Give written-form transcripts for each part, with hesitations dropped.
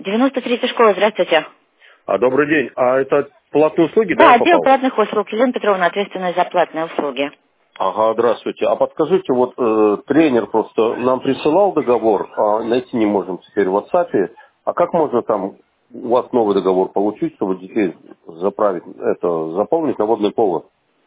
93-я школа, здравствуйте. Добрый день. А это платные услуги, да, Да, я отдел попал? платных услуг. Елена Петровна, ответственная за платные услуги. Ага, здравствуйте. А подскажите, вот тренер просто нам присылал договор, а найти не можем теперь в WhatsApp. А как можно там у вас новый договор получить, чтобы детей заполнить на водное поло?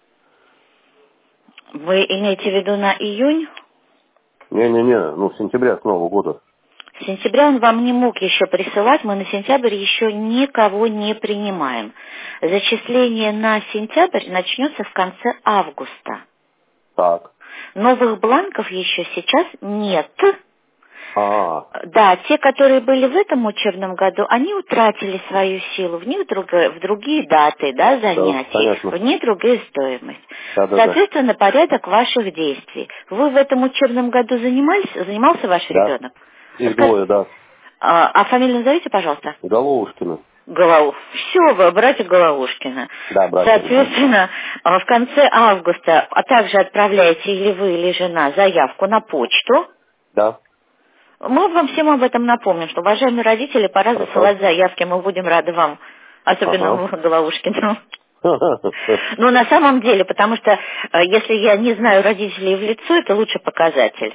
Вы имеете в виду на июнь? Не-не-не, с сентября, с Нового года. С сентября он вам не мог еще присылать, мы на сентябрь еще никого не принимаем. Зачисление на сентябрь начнется в конце августа. Так. Новых бланков еще сейчас нет. А, Да, те, которые были в этом учебном году, они утратили свою силу, в них в другие даты, да, да, занятий, в понятно. них другая стоимость. Да-да-да. Соответственно, порядок ваших действий. Вы в этом учебном году занимался ваш Да. ребенок? Их двое, да. А фамилию назовите, пожалуйста? Головушкина. Все, вы, братья Головушкина. Да, братья. Соответственно, в конце августа, а также отправляете или вы, или жена заявку на почту. Да. Мы вам всем об этом напомним, что, уважаемые родители, пора Хорошо. засылать заявки, мы будем рады вам, особенно Ага. Головушкину. Ну, на самом деле, потому что, если я не знаю родителей в лицо, это лучший показатель.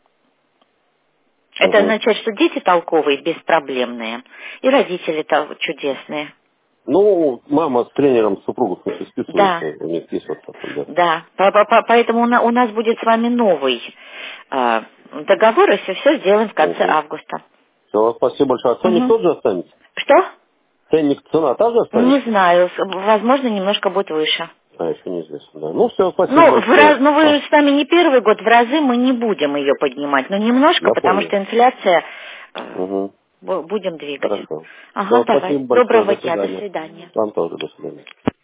Это Мгм. означает, что дети толковые, беспроблемные, и родители чудесные. Мама с тренером, супруга, в смысле, Да, списывается, у них есть вот такой, да. да. Поэтому у нас будет с вами новый договор, и все сделаем в конце Угу. августа. Все, спасибо большое. А ценник Мгм. тот же останется? Что? Ценник, цена та же Не останется? знаю, возможно, немножко будет выше. Еще неизвестно, да. Все, спасибо Ну, большое. вы с нами не первый год, в разы мы не будем ее поднимать, но немножко, Я потому понял. что инфляция Угу. будем двигать. Хорошо. Ага, Все, давай. спасибо большое, Доброго до дня, до свидания. свидания. Вам тоже, до свидания.